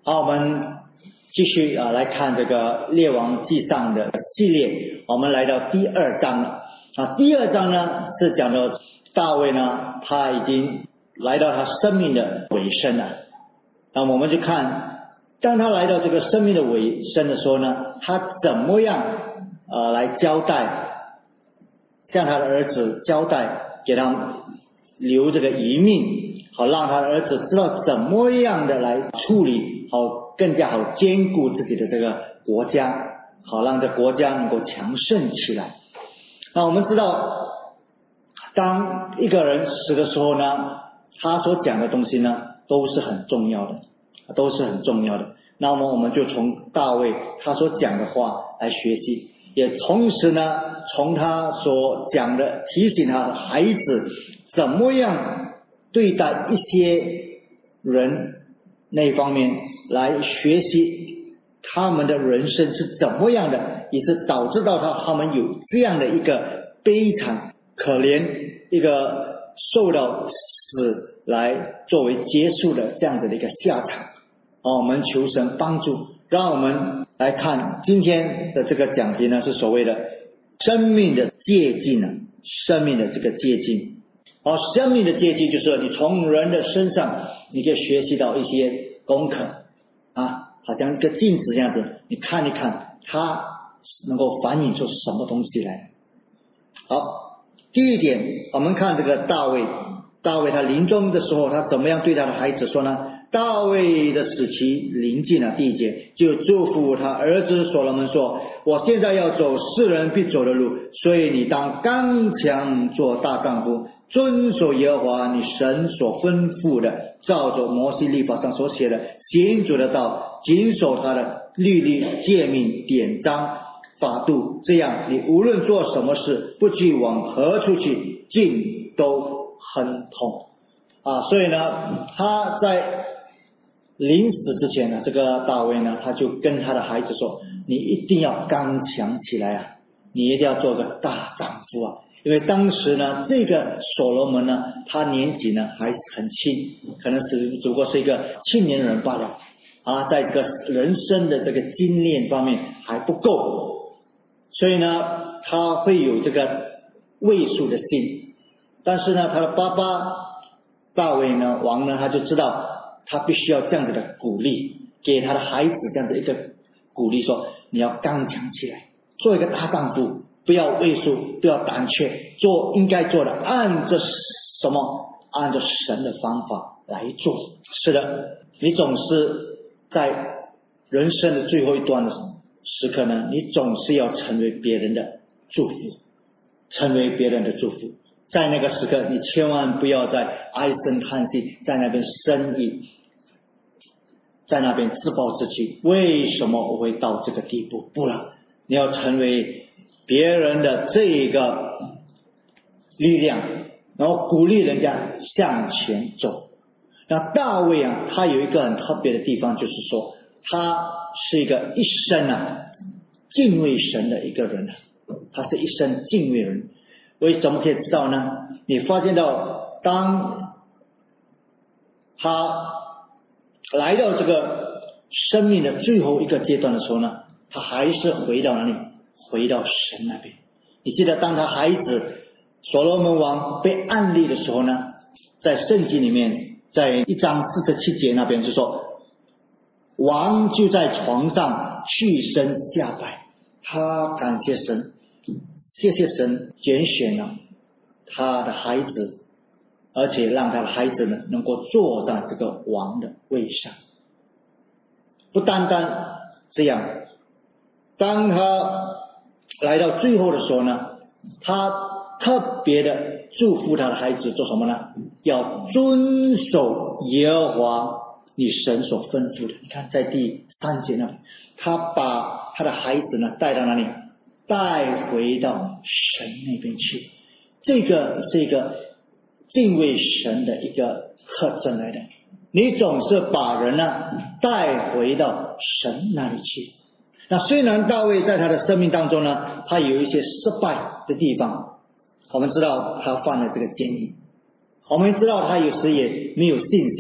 好，我们继续来看这个列王纪上的系列，我们来到第2章了。第2章呢是讲到大卫呢，他已经来到他生命的尾声了。那我们就看，当他来到这个生命的尾声的时候呢，他怎么样来交代，向他的儿子交代，给他留这个遗命，好让他的儿子知道怎么样的来处理，好更加好兼顾自己的这个国家，好让这国家能够强盛起来。那我们知道，当一个人死的时候呢，他所讲的东西呢都是很重要的，都是很重要的。那么我们就从大卫他所讲的话来学习，也同时呢从他所讲的提醒他的孩子怎么样对待一些人那方面来学习他们的人生是怎么样的，以致导致到他们有这样的一个悲惨可怜，一个受到死来作为结束的这样子的一个下场。我们求神帮助，让我们来看今天的这个讲题呢，是所谓的生命的借鉴呢，生命的这个借鉴。生命的借鉴就是你从人的身上你可以学习到一些功课好像一个镜子这样子，你看一看它能够反映出什么东西来。好，第一点，我们看这个大卫他临终的时候，他怎么样对他的孩子说呢？大卫的死期临近了，第1节就祝福他儿子所罗门说，我现在要走世人必走的路，所以你当刚强做大丈夫，遵守耶和华你神所吩咐的，照着摩西律法上所写的行主的道，谨守他的律例诫命典章法度，这样你无论做什么事，不惧往何处去，尽都亨通。所以呢，他在临死之前呢，这个大卫呢，他就跟他的孩子说，你一定要刚强起来你一定要做个大丈夫因为当时呢，这个所罗门呢，他年纪呢还很轻，可能只不过是一个青年人罢了在这个人生的这个经验方面还不够，所以呢，他会有这个畏缩的心。但是呢，他的爸爸大卫呢，王呢，他就知道他必须要这样子的鼓励，给他的孩子这样的一个鼓励，说你要刚强起来，做一个大丈夫，不要畏缩，不要胆怯，做应该做的，按着什么？按着神的方法来做。是的，你总是在人生的最后一段的时刻呢，你总是要成为别人的祝福，成为别人的祝福。在那个时刻，你千万不要再唉声叹气，在那边呻吟，在那边自暴自弃，为什么我会到这个地步？不了，你要成为别人的这个力量，然后鼓励人家向前走。那大卫他有一个很特别的地方，就是说他是一个一生敬畏神的一个人他是一生敬畏人。为什么可以知道呢？你发现到当他来到这个生命的最后一个阶段的时候呢，他还是回到哪里？回到神那边。你记得当他孩子所罗门王被暗立的时候呢，在圣经里面，在1章47节那边就说，王就在床上屈身下拜，他感谢神，谢谢神拣选了他的孩子，而且让他的孩子呢能够坐在这个王的位上。不单单这样，当他来到最后的时候呢，他特别的祝福他的孩子做什么呢？要遵守耶和华你神所吩咐的。你看在第3节那里，他把他的孩子呢带到哪里？带回到神那边去。这个是一个敬畏神的一个特征来的。你总是把人带回到神那里去。那虽然大卫在他的生命当中呢，他有一些失败的地方，我们知道他犯了这个奸淫，我们知道他有时也没有信心，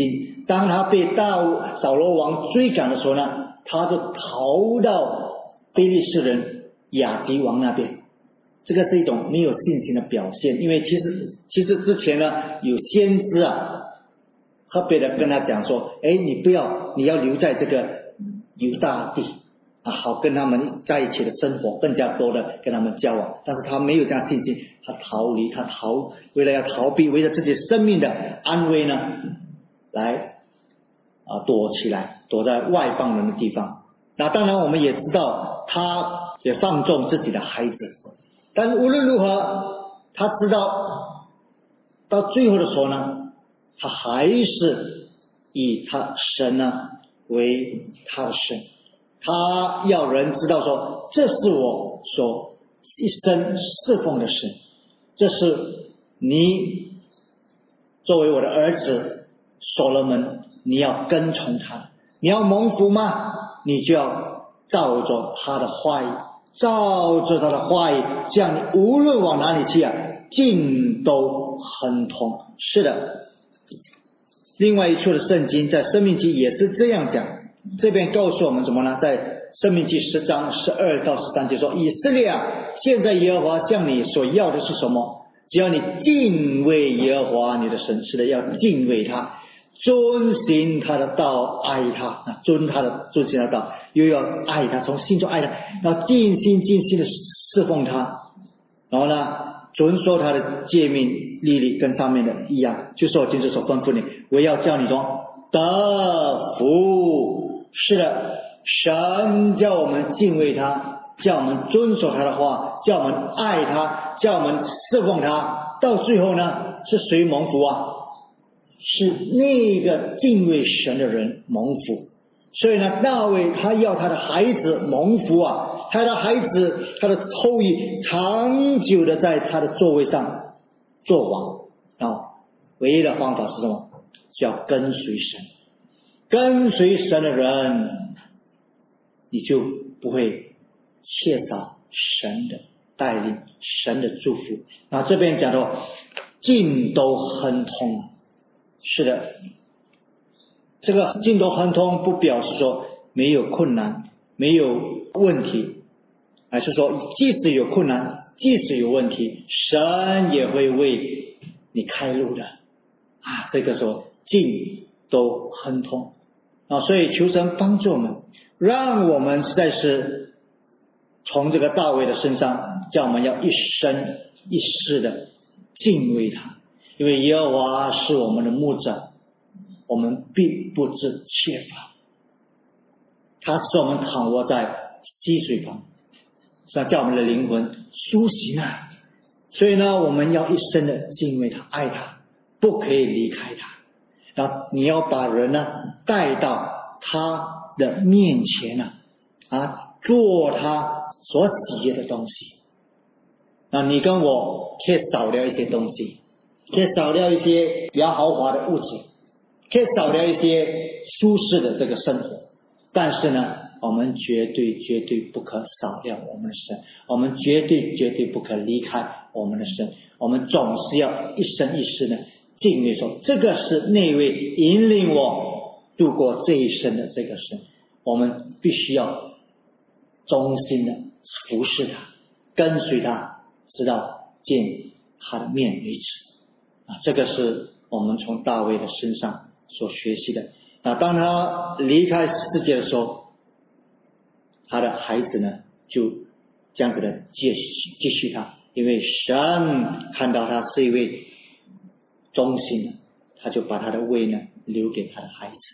当他被扫罗王追赶的时候呢，他就逃到非利士人亚基王那边。这个是一种没有信心的表现，因为其实之前呢，有先知特别的跟他讲说，你要留在这个犹大地好跟他们在一起的生活，更加多的跟他们交往。但是他没有这样信心，他为了要逃避，为了自己生命的安危呢，来躲起来，躲在外邦人的地方。那当然我们也知道，他也放纵自己的孩子，但是无论如何，他知道到最后的时候呢，他还是以他神呢为他的神。他要人知道说，这是我所一生侍奉的神，这是你作为我的儿子所罗门，你要跟从他，你要蒙福吗？你就要照着他的话语，照着他的话语，这样你无论往哪里去尽都亨通。是的，另外一处的圣经在申命记也是这样讲，这边告诉我们什么呢？在申命记10章12到13节说，以色列现在耶和华向你所要的是什么？只要你敬畏耶和华你的神，是的，要敬畏他，遵行他的道，爱他，遵行他的道，又要爱他，从心中爱他，要尽心的侍奉他，然后呢遵守他的诫命律例，跟上面的一样，就是我今日所吩咐你，我要叫你说得福。是的，神叫我们敬畏他，叫我们遵守他的话，叫我们爱他，叫我们侍奉他，到最后呢，是谁蒙福是那个敬畏神的人蒙福。所以呢，大卫他要他的孩子蒙福他的孩子，他的后裔长久的在他的座位上做王唯一的方法是什么？叫跟随神。跟随神的人，你就不会缺少神的带领，神的祝福。这边讲到尽都亨通。是的，这个尽都亨通不表示说没有困难，没有问题，而是说即使有困难，即使有问题，神也会为你开路的这个时候尽都亨通所以求神帮助我们，让我们实在是从这个大卫的身上，叫我们要一生一世的敬畏他，因为耶和华是我们的牧者，我们必不致缺乏。他使我们躺卧在溪水旁，是要叫我们的灵魂苏醒所以呢，我们要一生的敬畏他，爱他，不可以离开他。然后你要把人带到他的面前做他所喜悦的东西。你跟我却少了一些东西，却少了一些比较豪华的物质，却少了一些舒适的这个生活。但是呢，我们绝对不可少掉我们的神，我们绝对不可离开我们的神，我们总是要一生一世的敬畏说，这个是那位引领我度过这一生的这个神，我们必须要忠心的服侍他，跟随他，直到见他的面为止这个是我们从大卫的身上所学习的当他离开世界的时候，他的孩子呢就这样子的继续他，因为神看到他是一位忠心的，他就把他的位呢留给他的孩子。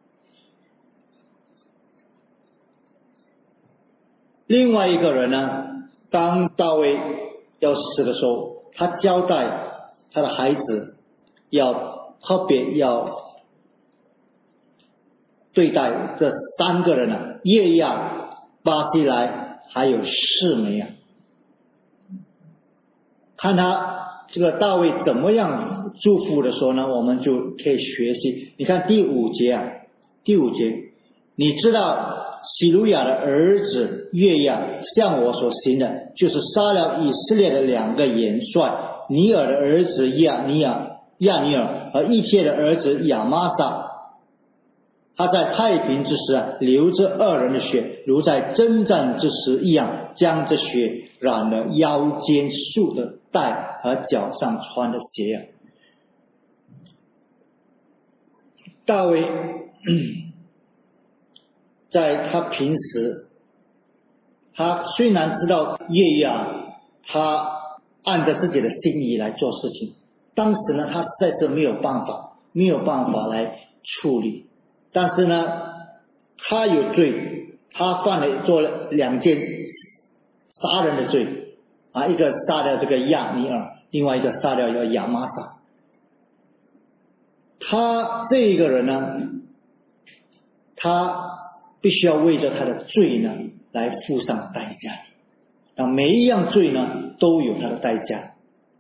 另外一个人呢，当大卫要死的时候，他交代他的孩子特别要对待这3个人耶亚、巴西莱还有示每看他这个大卫怎么样祝福的时候呢，我们就可以学习。你看第5节，你知道西鲁雅的儿子约亚向我所行的，就是杀了以色列的2个元帅，尼尔的儿子亚尼尔和以帖的儿子亚玛撒， 他在太平之时流着二人的血，如在征战之时一样，将这血染了腰间束的带和脚上穿的鞋。大卫在他平时，他虽然知道约押他按着自己的心意来做事情，当时呢他实在是没有办法来处理。但是呢他有罪，他做了2件杀人的罪一个杀掉这个亚尼尔，另外一个杀掉亚玛撒。他这一个人呢，他必须要为着他的罪呢来付上代价，每一样罪呢都有他的代价。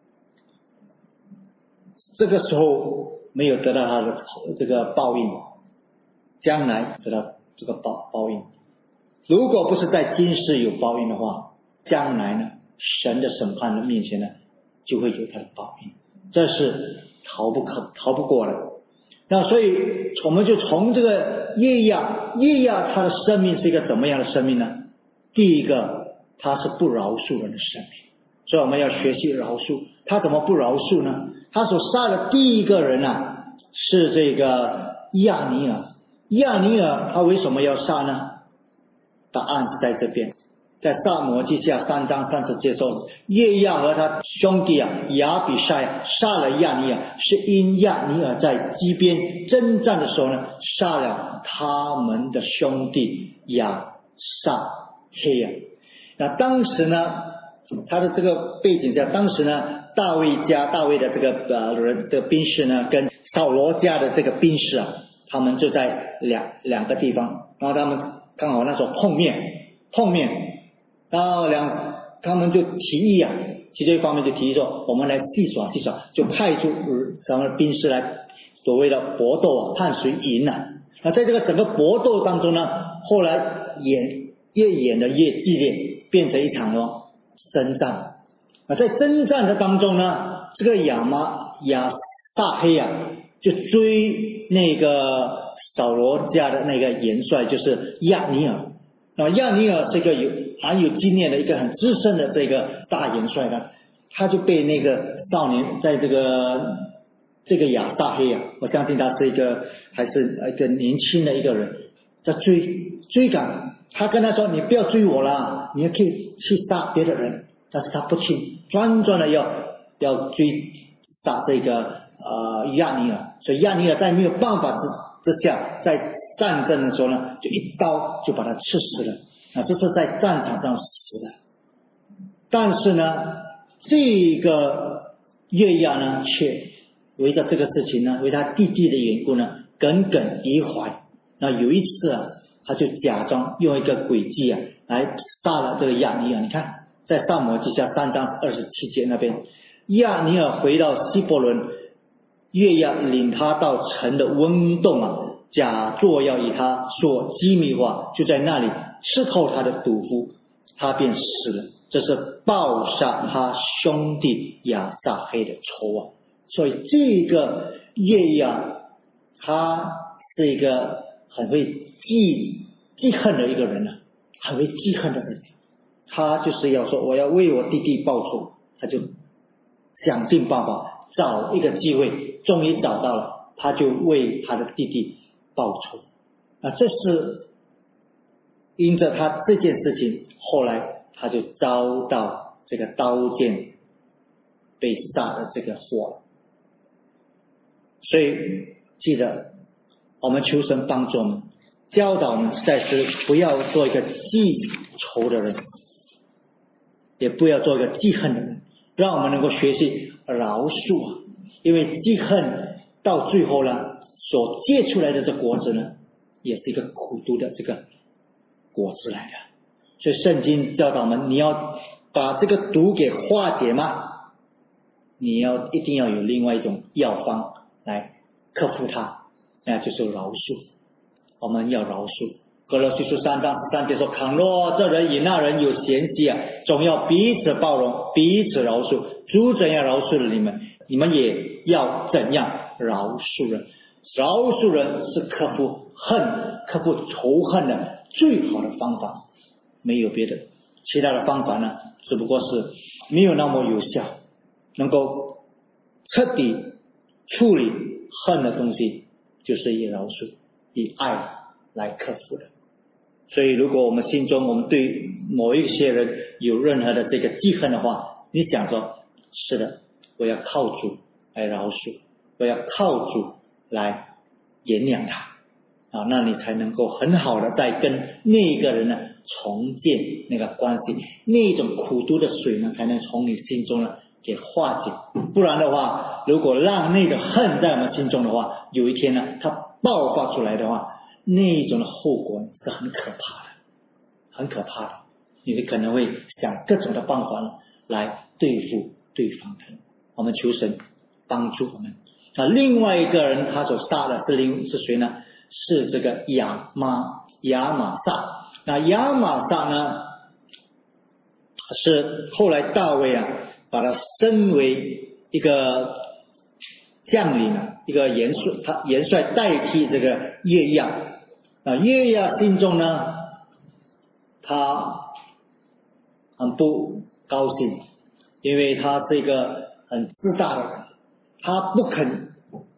这个时候没有得到他的这个报应，将来得到这个报应。如果不是在今世有报应的话，将来呢神的审判的面前呢就会有他的报应，这是逃不过的。那所以我们就从这个约押他的生命是一个怎么样的生命呢？第一个，他是不饶恕人的生命，所以我们要学习饶恕。他怎么不饶恕呢？他所杀的第一个人是这个亚尼尔。亚尼尔他为什么要杀呢？答案是在这边，在撒母耳记下3章30节说，约押和他兄弟亚比筛杀了亚尼尔，是因亚尼尔在基边征战的时候呢，杀了他们的兄弟亚撒黑亚。那当时呢，他的这个背景下，当时呢大卫的这个人的兵士呢，跟扫罗家的这个兵士他们就在两个地方，然后他们刚好那时候碰面，然后他们就提议其中一方面就提议说，我们来戏耍，就派出什么兵士来所谓的搏斗看谁赢那在这个整个搏斗当中呢，后来越演的越激烈，变成一场征战。在征战的当中呢，这个亚撒黑就追那个扫罗家的那个元帅，就是亚尼尔。亚尼尔是一个很有经验的一个很资深的这个大元帅呢，他就被那个少年在这个亚撒黑我相信他是还是一个年轻的一个人，在追赶。他跟他说，你不要追我啦，你要去杀别的人。但是他不听，专的要追杀这个亚尼尔。所以亚尼尔在没有办法之下，在战争的时候呢，就一刀就把他刺死了。这是在战场上死的。但是呢，这个约押呢，却为着这个事情呢，为他弟弟的缘故呢，耿耿于怀。那有一次他就假装用一个诡计来杀了这个亚尼尔。你看在撒母耳记下3章27节那边，亚尼尔回到希伯伦，约押领他到城的温洞假作要与他说机密话，就在那里刺透他的肚腹，他便死了。这是报杀他兄弟亚撒黑的仇所以这个约押他是一个很会记恨的一个人很会记恨的人。他就是要说，我要为我弟弟报仇，他就想尽办法找一个机会，终于找到了，他就为他的弟弟报仇。这是因着他这件事情，后来他就遭到这个刀剑被杀的这个祸。所以记得我们求神帮助我们，教导我们实在是不要做一个记仇的人，也不要做一个记恨的人，让我们能够学习饶恕因为记恨到最后呢，所结出来的这果子呢，也是一个苦毒的这个果子来的。所以圣经教导我们，你要把这个毒给化解吗？你一定要有另外一种药方来克服它，就是饶恕。我们要饶恕。哥罗西书3章13节说，倘若这人与那人有嫌隙总要彼此包容，彼此饶恕。主怎样饶恕了你们，你们也要怎样饶恕人。 饶恕人是克服仇恨的最好的方法，没有别的，其他的方法呢，只不过是没有那么有效，能够彻底处理恨的东西，就是以饶恕、以爱来克服的。所以如果我们心中我们对某一些人有任何的这个记恨的话，你想说，是的，我要靠主来饶恕，我要靠主来原谅他那你才能够很好的再跟那个人呢重建那个关系，那种苦毒的水呢才能从你心中呢给化解。不然的话，如果让那个恨在我们心中的话，有一天呢它爆发出来的话，那种的后果是很可怕的，很可怕的。你可能会想各种的办法来对付对方的。我们求神帮助我们。另外一个人他所杀的是谁呢？是这个亚玛撒。那亚玛撒呢，是后来大卫把他升为一个将领一个元帅代替这个约押。约押心中呢，他很不高兴，因为他是一个很自大的人，他不肯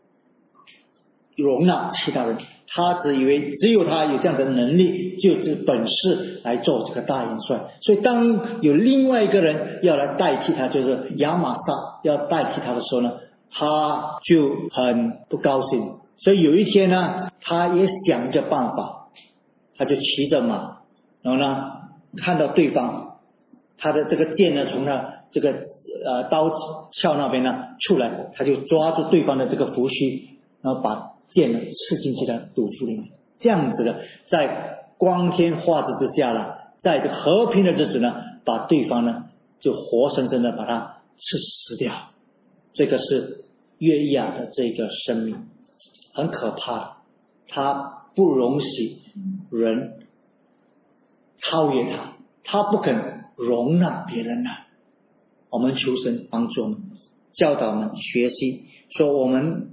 容纳其他人，他只以为只有他有这样的能力，就是本事来做这个大元帅。所以当有另外一个人要来代替他，就是亚玛撒要代替他的时候呢，他就很不高兴。所以有一天呢，他也想一个办法，他就骑着马，然后呢看到对方他的这个剑呢从他这个刀鞘那边呢出来，他就抓住对方的这个胡须，然后把剑呢刺进去的肚腹里面。这样子的，在光天化日之下在这和平的日子呢，把对方呢就活生生的把他刺死掉。这个是约押的这个生命，很可怕的，他不容许人超越他，他不肯容纳别人我们求神帮助我们，教导我们学习，说我们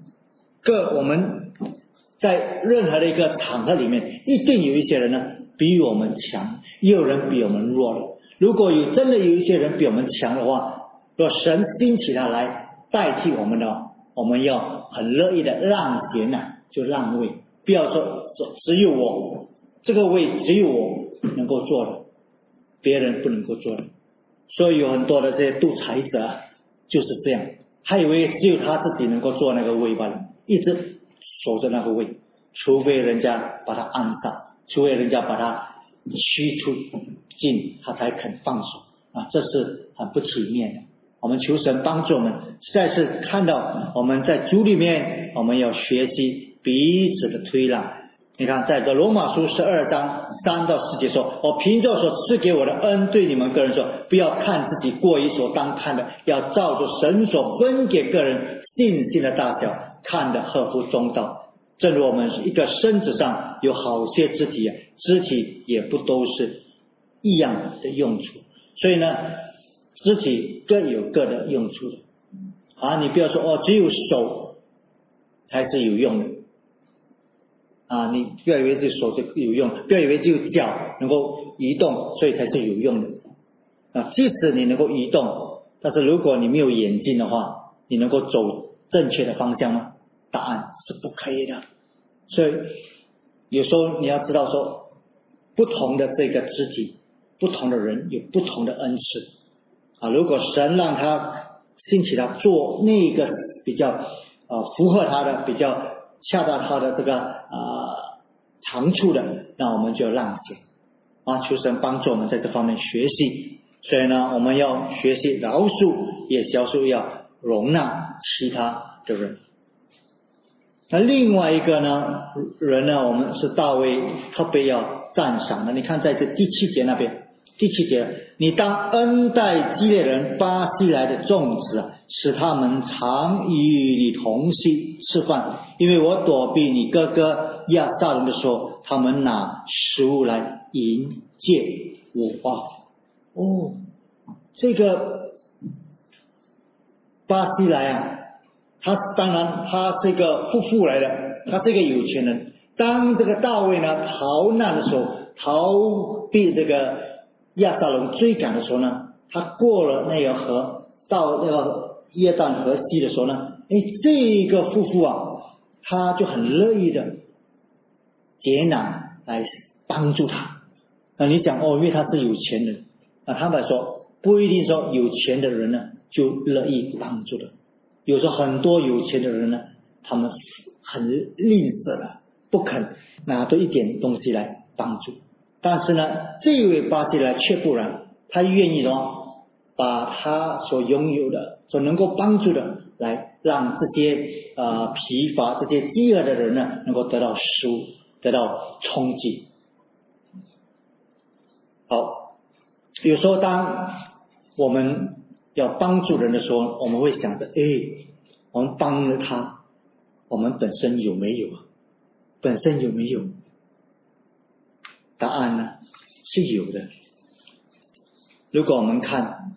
在任何的一个场合里面，一定有一些人呢比我们强，也有人比我们弱的。如果真的有一些人比我们强的话，若神兴起他来代替我们的，我们要很乐意的让贤就让位，不要说只有我这个位只有我能够做的，别人不能够做的。所以有很多的这些独裁者就是这样，他以为只有他自己能够做那个位罢了，一直守着那个位，除非人家把他按上，除非人家把他驱出境，他才肯放手这是很不体面的。我们求神帮助我们，实在是看到我们在主里面，我们要学习彼此的推让。你看在这罗马书12章3到4节说，我凭着所赐给我的恩对你们个人说，不要看自己过于所当看的，要照着神所分给个人信心的大小看得合乎中道。正如我们一个身子上有好些肢体，肢体也不都是一样的用处，所以呢肢体各有各的用处的你不要说只有手才是有用的你不要以为这手就有用，不要以为只有脚能够移动所以才是有用的即使你能够移动，但是如果你没有眼睛的话，你能够走正确的方向吗？答案是不可以的。所以有时候你要知道说，不同的这个肢体，不同的人有不同的恩赐如果神让他兴起他做那个比较符合他的，比较恰到他的这个长处的，那我们就让贤求神帮助我们在这方面学习。所以呢，我们要学习饶恕，也饶恕要容纳其他的人。那另外一个人呢，我们是大卫特别要赞赏的。你看在这第7节那边，第7节，你当恩待基列人巴西来的众子使他们常与你同席吃饭，因为我躲避你哥哥亚撒龙的时候，他们拿食物来迎接我这个巴西来他当然他是一个夫妇来的他是一个有钱人。当这个大卫呢逃难的时候，逃避这个亚撒龙追赶的时候呢，他过了那个河，到那个约旦河西的时候呢，这个夫妇啊，他就很乐意的解囊来帮助他。你讲因为他是有钱人，他们说不一定说有钱的人呢就乐意帮助的，有时候很多有钱的人呢，他们很吝啬的，不肯拿出一点东西来帮助。但是呢，这位巴西来却不然，他愿意把他所拥有的、所能够帮助的，来让这些疲乏、这些饥饿的人呢，能够得到食物，得到充饥。好，有时候当我们要帮助人的时候，我们会想着，我们帮了他，我们本身有没有？本身有没有？答案呢是有的。如果我们看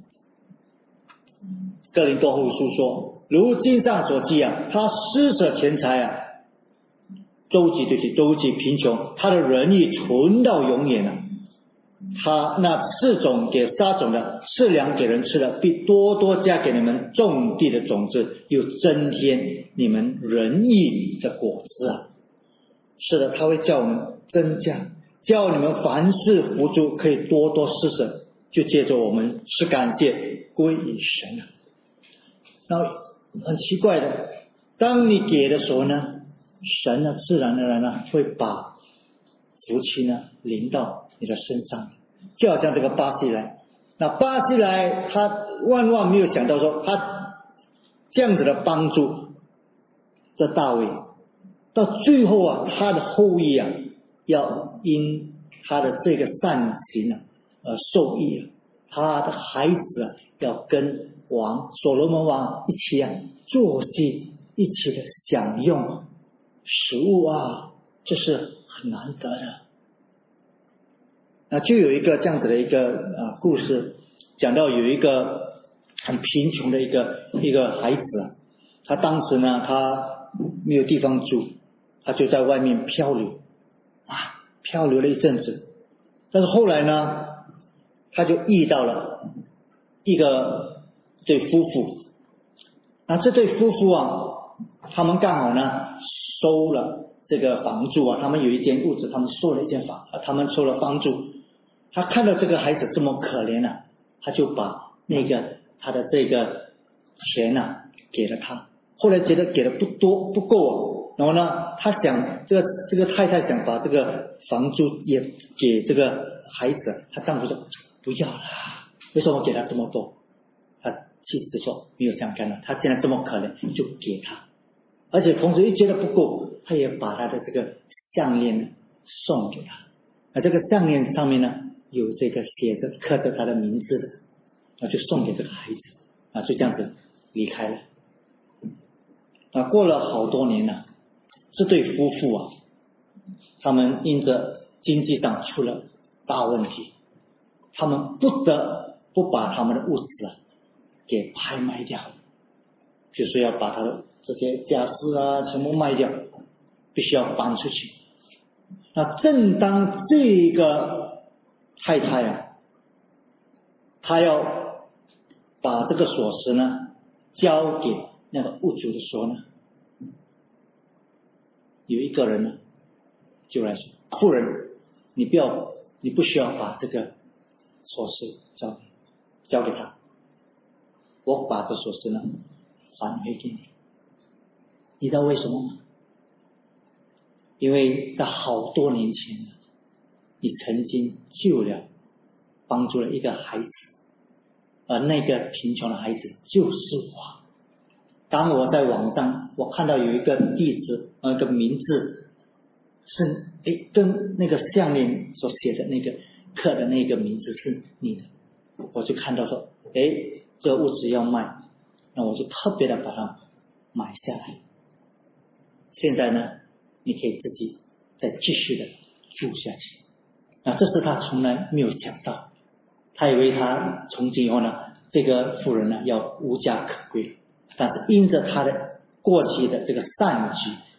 哥林多后书说，如经上所记啊，他施舍钱财啊，周济贫穷，他的仁义存到永远啊。他那赐种给撒种的，赐粮给人吃的，必多多加给你们种地的种子，又增添你们仁义的果子啊。是的，他会叫我们增加，叫你们凡事扶助，可以多多施舍，就借着我们是感谢归于神了。然后很奇怪的，当你给的时候呢，神呢自然而然呢会把福气呢临到你的身上。就好像这个巴西莱，那巴西莱他万万没有想到说，他这样子的帮助这大卫，到最后啊，他的后裔啊要因他的这个善行啊而受益啊，他的孩子啊要跟所罗门王一起坐席，一起的享用食物啊，这是很难得的。就有一个这样子的一个故事，讲到有一个很贫穷的一个孩子，他当时呢他没有地方住，他就在外面漂流了一阵子。但是后来呢，他就遇到了一对夫妇。那这对夫妇啊，他们刚好呢收了这个房住啊，他们有一间屋子，他们收了一间房，他们收了房住。他看到这个孩子这么可怜啊，他就把他的这个钱给了他。后来觉得给的不够然后呢，他想这个太太想把这个房租也给这个孩子，他丈夫说不要了，为什么给他这么多？他妻子说没有这样干的，他现在这么可怜就给他，而且同时又觉得不够，他也把他的这个项链送给他。而这个项链上面呢有这个刻着他的名字的，就送给这个孩子就这样子离开了。过了好多年了，这对夫妇他们因着经济上出了大问题，他们不得不把他们的屋子给拍卖掉，就是要把他的这些家私全部卖掉，必须要搬出去。那正当这个太太她要把这个锁匙呢交给那个屋主的时候呢，有一个人呢就来说，夫人，你不需要把这个锁匙交给他，我把这锁匙呢还回给你。你知道为什么吗？因为在好多年前你曾经帮助了一个孩子，而那个贫穷的孩子就是我。当我在网上我看到有一个地址一个名字是跟那个项链所写的那个刻的那个名字是你的，我就看到说这个屋子要卖，那我就特别的把它买下来。现在呢你可以自己再继续的住下去。这是他从来没有想到，他以为他从今以后呢这个妇人呢要无家可归了，但是因着他的过去的这个善举，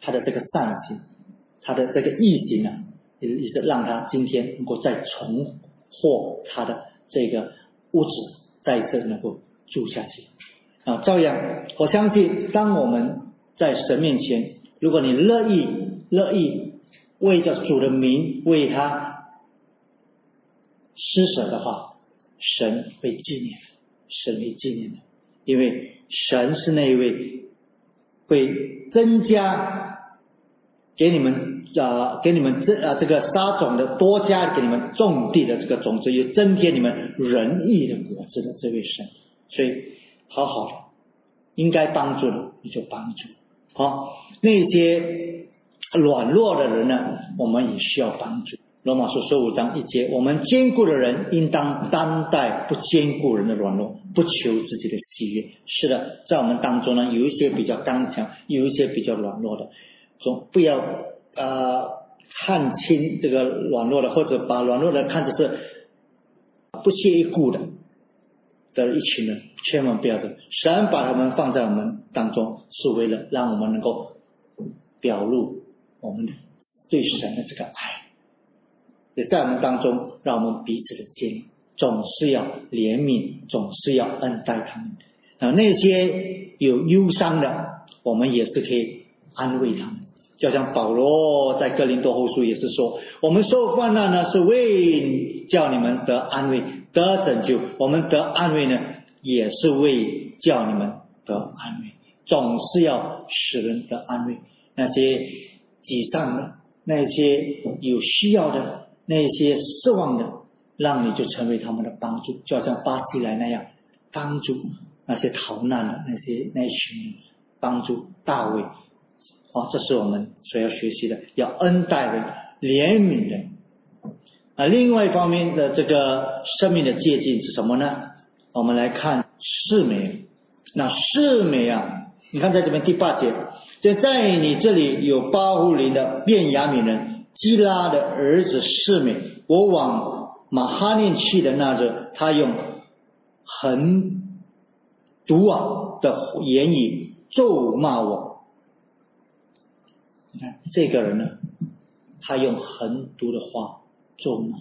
他的这个善行，他的这个义行啊，也是让他今天能够再重获他的这个屋子，再一次能够住下去啊。照样，我相信当我们在神面前，如果你乐意为着主的名为他施舍的话，神会纪念，神会纪念的，因为神是那一位会增加给你们这个撒种的，多加给你们种地的这个种子，也增添你们仁义的果子的这位神。所以好好的，应该帮助的你就帮助。好，那些软弱的人呢，我们也需要帮助。罗马书15章1节，我们坚固的人应当担待不坚固人的软弱，不求自己的喜悦。是的，在我们当中呢，有一些比较刚强，有一些比较软弱的，总不要看轻这个软弱的，或者把软弱的看作是不屑一顾的一群人，千万不要的。神把他们放在我们当中，是为了让我们能够表露我们对神的这个爱，也在我们当中让我们彼此的接纳，总是要怜悯，总是要恩待他们。那些有忧伤的，我们也是可以安慰他们。就像保罗在哥林多后书也是说，我们受患难呢，是为叫你们得安慰，得拯救。我们得安慰呢，也是为叫你们得安慰。总是要使人得安慰。那些沮丧的，那些有需要的，那些失望的，让你就成为他们的帮助，就好像巴西莱那样帮助那些逃难的那一群人，帮助大卫。这是我们所要学习的，要恩待人，怜悯人。另外一方面的这个生命的借鉴是什么呢？我们来看示每。那示每啊，你看在这边第8节，就在你这里有巴户林的便雅悯人基拉的儿子示每，我往马哈念去的那日，他用很毒的言语咒骂我。你看这个人呢，他用很毒的话咒骂。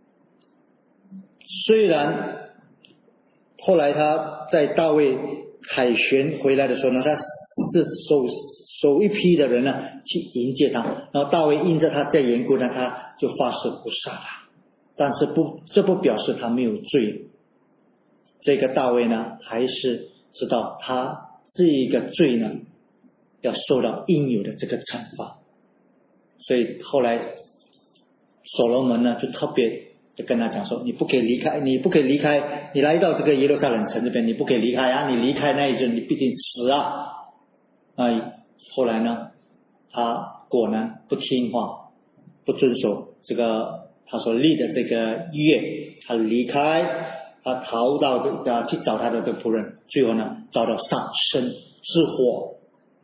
虽然后来他在大卫凯旋回来的时候呢，他是首一批的人呢去迎接他，然后大卫因着他这缘故呢，他就发誓不杀他。但是这不表示他没有罪。这个大卫呢，还是知道他这个罪呢要受到应有的这个惩罚。所以后来所罗门呢就特别就跟他讲说，你不可以离开，你来到这个耶路撒冷城这边，你不可以离开啊，你离开那一阵你必定死啊。后来呢，他果然不听话，不遵守这个他所立的这个约，他离开，他逃到去找他的这个仆人，最后呢遭到杀身之祸。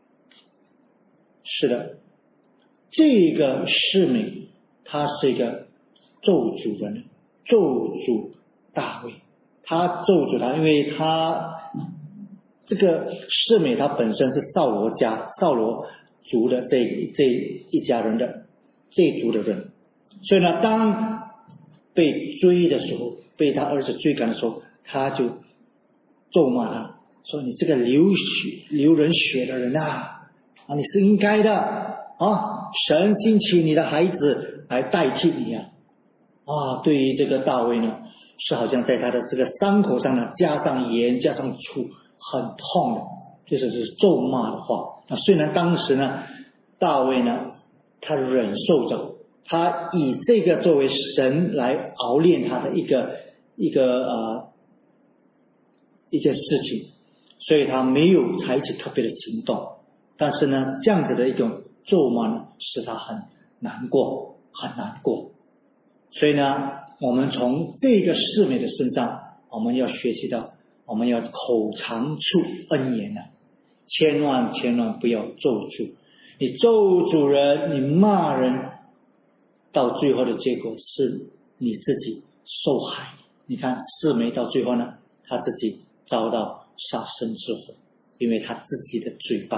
是的，这个示每他是一个咒诅人，咒诅大卫，他咒诅他，因为他这个示每他本身是扫罗族的这一家人的这一族的人，所以呢，当被追的时候，被他儿子追赶的时候，他就咒骂他说，你这个流人血的人啊，你是应该的啊，神兴起你的孩子来代替你啊。对于这个大卫呢，是好像在他的这个伤口上呢加上盐加上醋，很痛的，就是咒骂的话。虽然当时呢大卫呢他忍受着，他以这个作为神来熬炼他的一件事情，所以他没有采取特别的行动。但是呢，这样子的一种咒骂呢，使他很难过，很难过。所以呢，我们从这个示每的身上，我们要学习到，我们要口常出恩言千万不要咒诅。你咒诅人，你骂人，到最后的结果是你自己受害。你看示每到最后呢，他自己遭到杀身之祸，因为他自己的嘴巴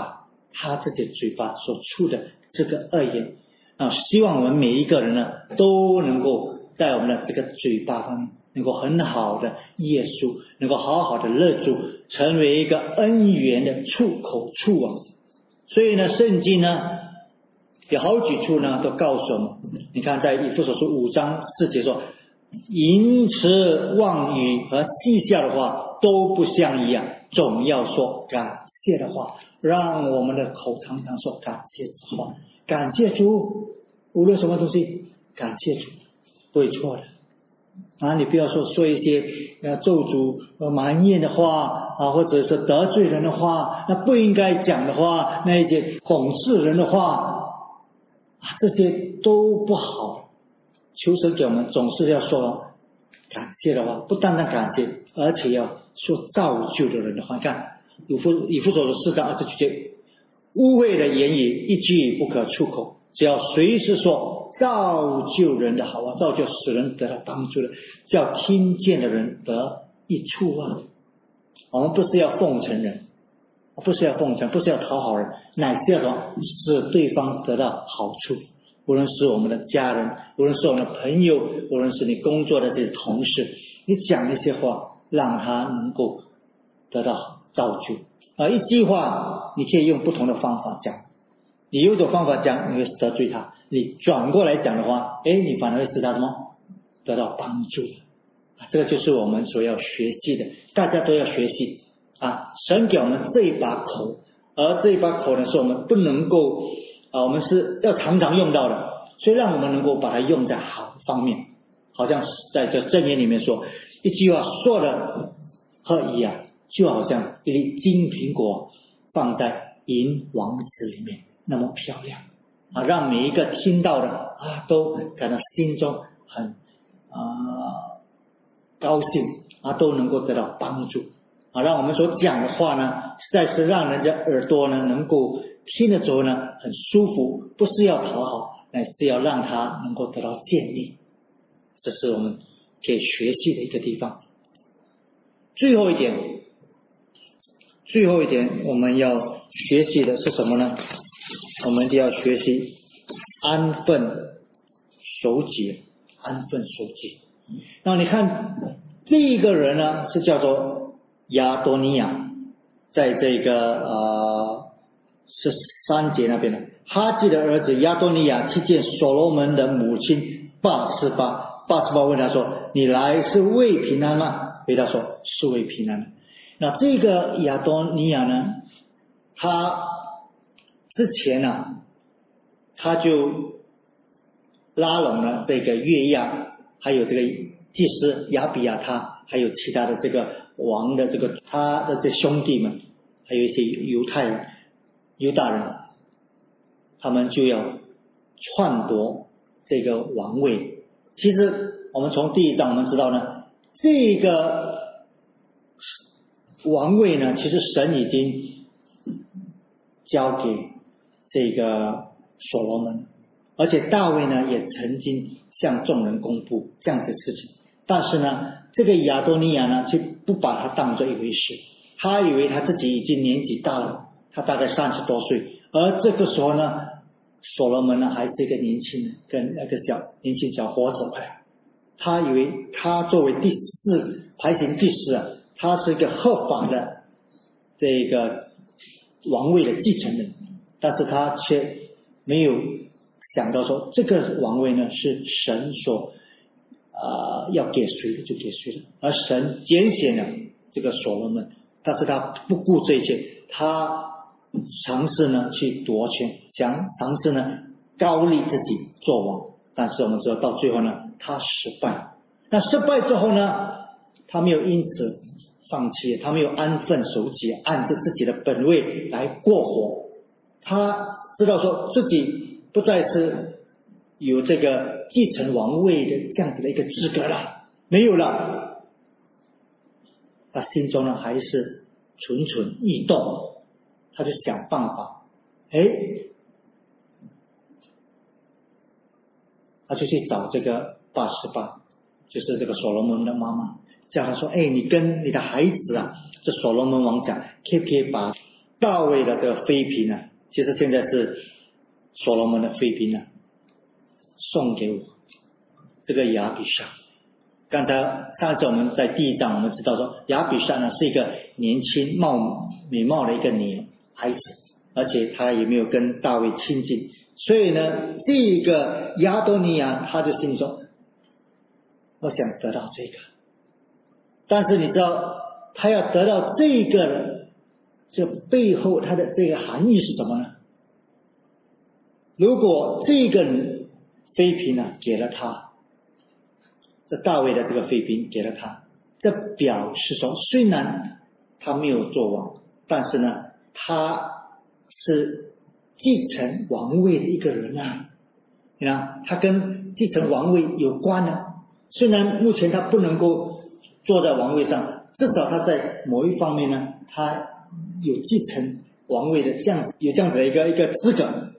他自己嘴巴所出的这个恶言希望我们每一个人呢都能够在我们的这个嘴巴方面能够很好的耶稣，能够好好的勒住，成为一个恩言的出口处所以呢圣经呢有好几处呢都告诉我们，你看在以弗所书5章4节说，淫词妄语和戏笑的话都不相宜总要说感谢的话，让我们的口常常说感谢之话，感谢主，无论什么东西感谢主不会错的你不要说一些咒诅埋怨的话或者是得罪人的话，那不应该讲的话，那一些讽刺人的话这些都不好。求神给我们总是要说感谢的话，不单单感谢，而且要说造就的人的话。看以弗所书4章29节，污秽的言语一句不可出口，只要随时说造就人的好造就使人得到帮助的，叫听见的人得益处我们不是要奉承人，不是要奉承，不是要讨好人，乃是要使对方得到好处。无论是我们的家人，无论是我们的朋友，无论是你工作的这些同事，你讲一些话让他能够得到造就一句话你可以用不同的方法讲，你有种方法讲你会得罪他，你转过来讲的话你反而会使他什么得到帮助这个就是我们所要学习的，大家都要学习神给我们这一把口，而这一把口呢是我们不能够我们是要常常用到的，所以让我们能够把它用在好方面。好像在这箴言里面说，一句话说的合宜就好像一粒金苹果放在银王子里面那么漂亮让每一个听到的都感到心中很高兴都能够得到帮助让我们所讲的话呢实在是让人家耳朵呢能够听了之后呢很舒服，不是要讨好，乃是要让他能够得到建立，这是我们可以学习的一个地方。最后一点我们要学习的是什么呢？我们就要学习安分守己。那你看这个人呢是叫做亚多尼亚，在这个13节那边的哈基的儿子亚多尼亚去见所罗门的母亲巴斯巴问他说，你来是为平安吗？回答说是为平安。那这个亚多尼亚呢，他之前他就拉拢了这个约亚，还有这个祭司亚比亚他，还有其他的这个王的这个他的这兄弟们，还有一些犹大人，他们就要篡夺这个王位。其实我们从第1章我们知道呢，这个王位呢其实神已经交给这个所罗门，而且大卫呢也曾经向众人公布这样的事情，但是呢这个亚多尼亚呢却不把它当作一回事，他以为他自己已经年纪大了，他大概30多岁，而这个时候呢所罗门呢还是一个年轻人，跟那个年轻小伙子他以为他作为排行第4他是一个合法的这个王位的继承人，但是他却没有想到说这个王位呢是神所要给谁的就给谁的，而神拣选了这个所罗门，但是他不顾这一切，他尝试呢去夺权，尝试呢高立自己做王，但是我们知道到最后呢他失败。那失败之后呢，他没有因此放弃，他没有安分守己，按着自己的本位来过活。他知道说自己不再是有这个继承王位的这样子的一个资格了，没有了。他心中呢还是蠢蠢欲动，他就想办法，他就去找这个巴斯巴，就是这个所罗门的妈妈，叫他说，你跟你的孩子这所罗门王讲，可不可以把大卫的这个妃嫔其实现在是所罗门的妃嫔啊，送给我这个亚比煞。刚才上次我们在第1章我们知道说，亚比煞呢是一个年轻美貌的一个孩子，而且他也没有跟大卫亲近，所以呢，这个亚多尼亚他就心里说，我想得到这个。但是你知道他要得到这个，这背后他的这个含义是什么呢？如果这个妃嫔呢给了他，这大卫的这个妃嫔给了他，这表示说虽然他没有做王，但是呢他是继承王位的一个人啊。你看他跟继承王位有关呢，虽然目前他不能够坐在王位上，至少他在某一方面呢，他有继承王位的这样子的一个资格。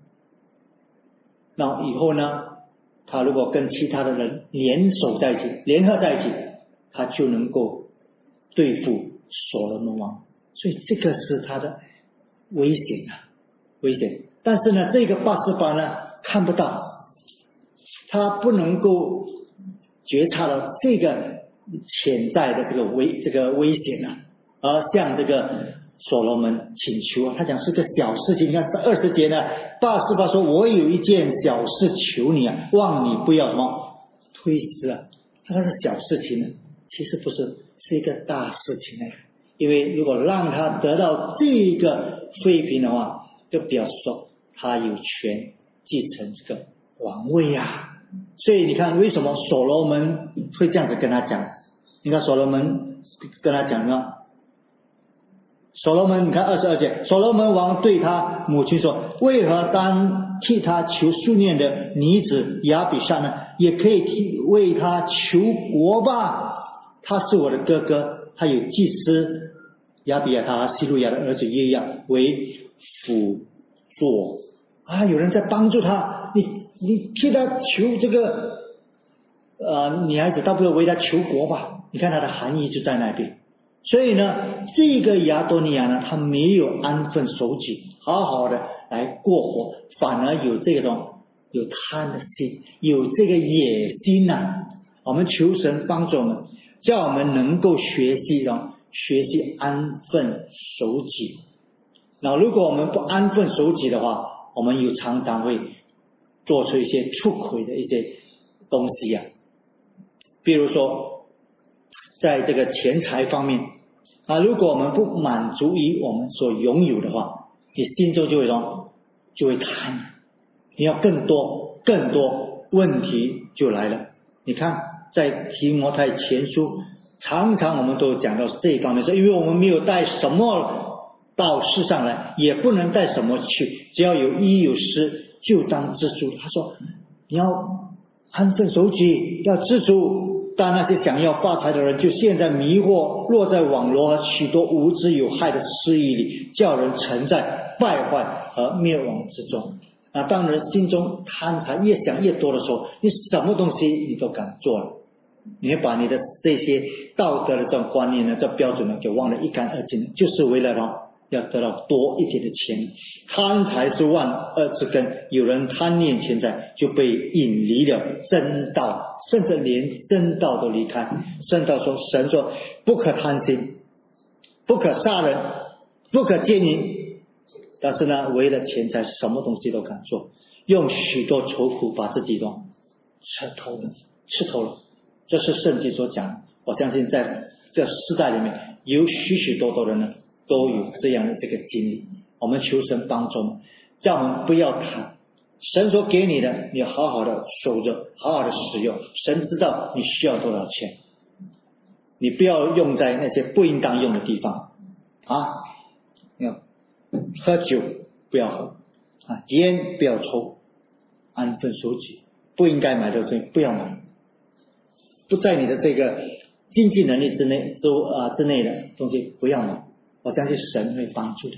那以后呢，他如果跟其他的人联合在一起，他就能够对付所罗门王。所以这个是他的危险啊，危险。但是呢，这个八十八呢看不到，他不能够觉察到这个潜在的这个危险啊，而向这个所罗门请求啊。他讲是个小事情，你看20节呢，八十八说，我有一件小事求你啊，望你不要什么推辞啊。他是小事情呢，其实不是，是一个大事情来的。因为如果让他得到这个妃嫔的话，就表示说他有权继承这个王位啊。所以你看为什么所罗门会这样子跟他讲。你看所罗门跟他讲呢，所罗门你看22节，所罗门王对他母亲说，为何当替他求数念的女子亚比煞呢？也可以为他求国吧，他是我的哥哥，他有祭司亚比亚他西路亚的儿子约亚为辅佐啊，有人在帮助他，你替他求这个女孩子，倒不如为他求国吧。你看他的含义就在那边。所以呢，这个亚多尼亚呢，他没有安分守己，好好的来过活，反而有这种有贪的心，有这个野心啊。我们求神帮助我们，叫我们能够学习安分守己。那如果我们不安分守己的话，我们又常常会做出一些出轨的一些东西啊。比如说在这个钱财方面啊，如果我们不满足于我们所拥有的话，你心中就会贪，你要更多，问题就来了。你看在提摩太前书常常我们都讲到这一方面，说因为我们没有带什么到世上来，也不能带什么去，只要有衣有食就当知足。他说你要安分守己，要知足。但那些想要发财的人，就陷在迷惑，落在网罗和许多无知有害的私欲里，叫人沉在败坏和灭亡之中。当人心中贪财越想越多的时候，你什么东西你都敢做了，你会把你的这些道德的这种观念呢，这标准呢，就忘得一干二净，就是为了要得到多一点的钱。贪财是万恶之根，有人贪念钱财，就被引离了真道，甚至连真道都离开。神说不可贪心，不可杀人，不可奸淫。但是呢，为了钱财什么东西都敢做，用许多愁苦把自己吃透了。这是圣经所讲的。我相信在这世代里面有许多人呢都有这样的这个经历。我们求神帮助，叫我们不要贪。神所给你的，你好好的守着，好好的使用。神知道你需要多少钱，你不要用在那些不应当用的地方啊！要喝酒不要喝啊，烟不要抽，安分守己，不应该买的东西不要买，不在你的这个经济能力之内的东西不要买。我相信神会帮助的。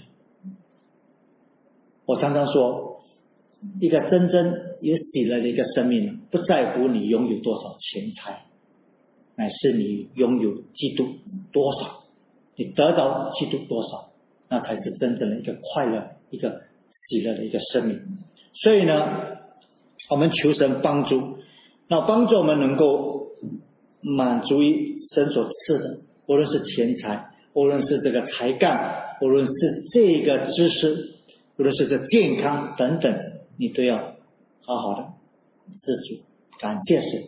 我常常说，一个真正有喜乐的一个生命，不在乎你拥有多少钱财，乃是你拥有基督多少，你得到基督多少，那才是真正的一个快乐，一个喜乐的一个生命。所以呢，我们求神帮助，那帮助我们能够满足于神所赐的，无论是钱财，无论是这个才干，无论是这个知识，无论是这健康等等，你都要好好的知足，感谢神。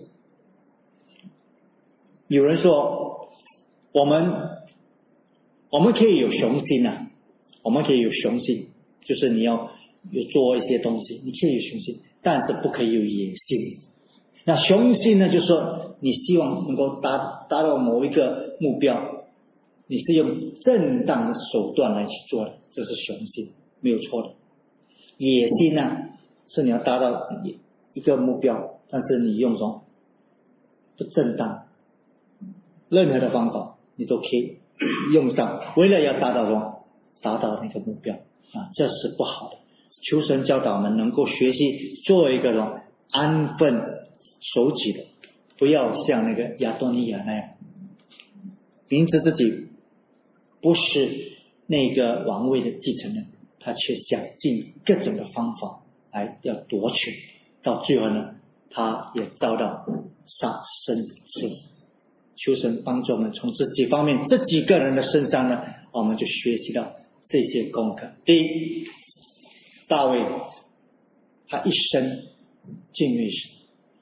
有人说我们可以有雄心啊，我们可以有雄心，就是你要有做一些东西，你可以有雄心，但是不可以有野心。那雄心呢，就是说你希望能够达到某一个目标，你是用正当的手段来去做的，这是雄心，没有错的。野心呢，是你要达到一个目标，但是你用什么不正当，任何的方法你都可以用上，为了要达到什么，达到那个目标啊，这是不好的。求神教导我们能够学习做一个什么安分守己的，不要像那个亚多尼亚那样，明知自己不是那个王位的继承人，他却想尽各种的方法来要夺取，到最后呢，他也遭到杀身之祸。求神帮助我们从这几方面这几个人的身上呢，我们就学习到这些功课。第一，大卫他一生敬畏神，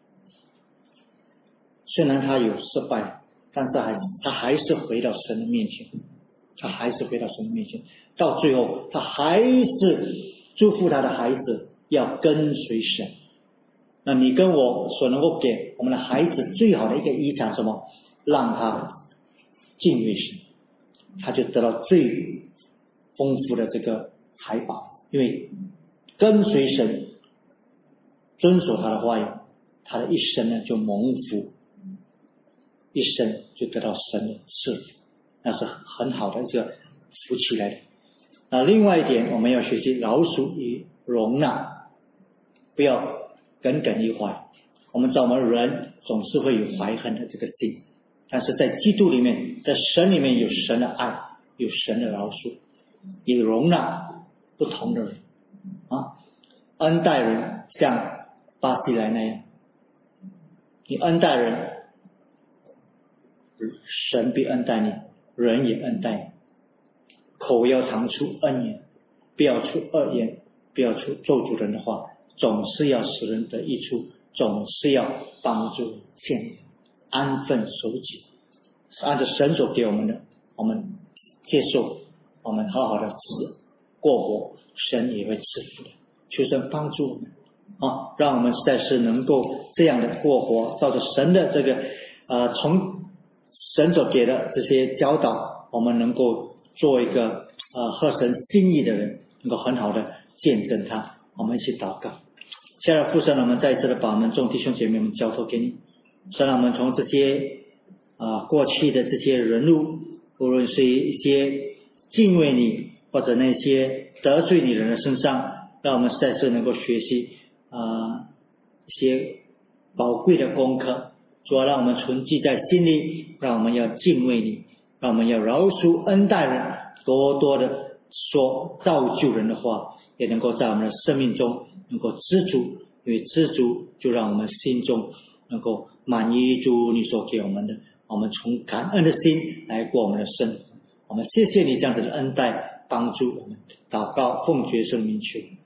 虽然他有失败，但是他还是回到神的面前，到最后他还是祝福他的孩子要跟随神。那你跟我所能够给我们的孩子最好的一个遗产什么？让他敬畏神，他就得到最丰富的这个财宝。因为跟随神，遵守他的话语，他的一生呢就蒙福，一生就得到神的赐福，那是很好的一个福气来的。那另外一点，我们要学习饶恕与容纳，不要耿耿于怀。我们知道我们人总是会有怀恨的这个心，但是在基督里面，在神里面有神的爱，有神的饶恕，也容纳不同的人啊，恩待人，像巴西莱那样，你恩待人，神必恩待你，人也恩待你。口要常出恩言，不要出恶言，不要出咒诅人的话，总是要使人得益处，总是要帮助见人，安分守己，按照神所给我们的，我们接受，我们好好的过活，神也会赐福的。求神帮助我们啊，让我们实在是能够这样的过活，照着神的这个从神所给的这些教导，我们能够做一个合神心意的人，能够很好的见证他。我们一起祷告。现在父神，我们再一次的把我们众弟兄姐妹们交托给你，神，我们从这些过去的这些人物，无论是一些敬畏你或者那些得罪你人的身上，让我们实在是能够学习一些宝贵的功课。主要让我们存记在心里，让我们要敬畏你，让我们要饶恕恩待人，多多的说造就人的话，也能够在我们的生命中能够知足，因为知足就让我们心中能够满意主你所给我们的，我们从感恩的心来过我们的生活。我们谢谢你这样子的恩待帮助我们，祷告奉主耶稣的名求。